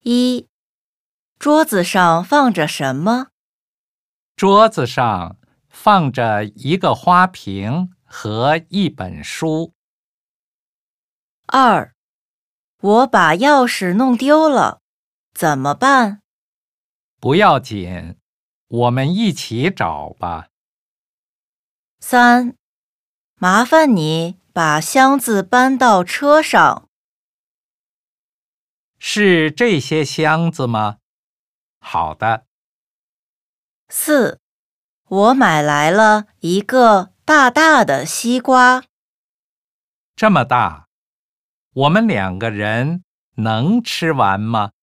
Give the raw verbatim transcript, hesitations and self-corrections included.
一、桌子上放着什么？ 桌子上放着一个花瓶和一本书。 二、我把钥匙弄丢了，怎么办？ 不要紧，我们一起找吧。 三、麻烦你把箱子搬到车上。 是这些箱子吗？好的。 四、我买来了一个大大的西瓜。 这么大，我们两个人能吃完吗？